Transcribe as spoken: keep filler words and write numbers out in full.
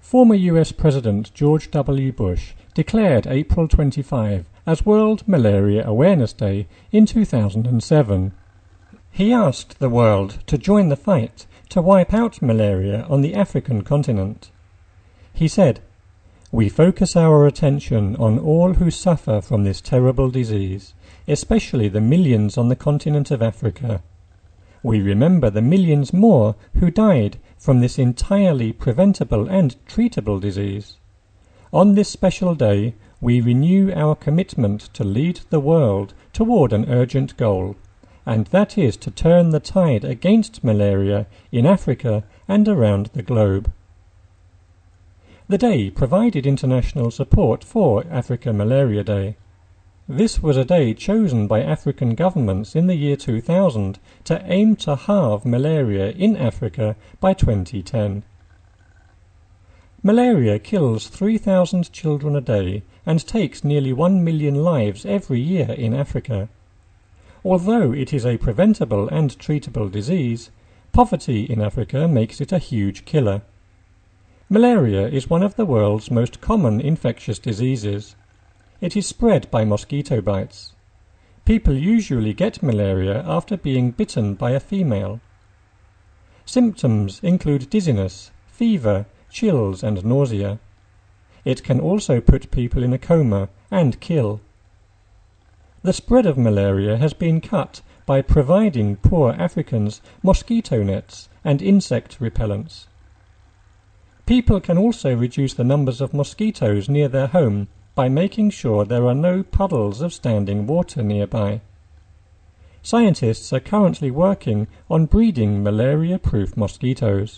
Former U S President George W. Bush declared April twenty-fifth as World Malaria Awareness Day in two thousand seven. He asked the world to join the fight to wipe out malaria on the African continent. He said, "We focus our attention on all who suffer from this terrible disease, especially the millions on the continent of Africa. We remember the millions more who died from this entirely preventable and treatable disease. On this special day, we renew our commitment to lead the world toward an urgent goal, and that is to turn the tide against malaria in Africa and around the globe." The day provided international support for Africa Malaria Day. This was a day chosen by African governments in the year two thousand to aim to halve malaria in Africa by twenty ten. Malaria kills three thousand children a day and takes nearly one million lives every year in Africa. Although it is a preventable and treatable disease, poverty in Africa makes it a huge killer. Malaria is one of the world's most common infectious diseases. It is spread by mosquito bites. People usually get malaria after being bitten by a female. Symptoms include dizziness, fever, chills, and nausea. It can also put people in a coma and kill. The spread of malaria has been cut by providing poor Africans mosquito nets and insect repellents. People can also reduce the numbers of mosquitoes near their home by making sure there are no puddles of standing water nearby. Scientists are currently working on breeding malaria-proof mosquitoes.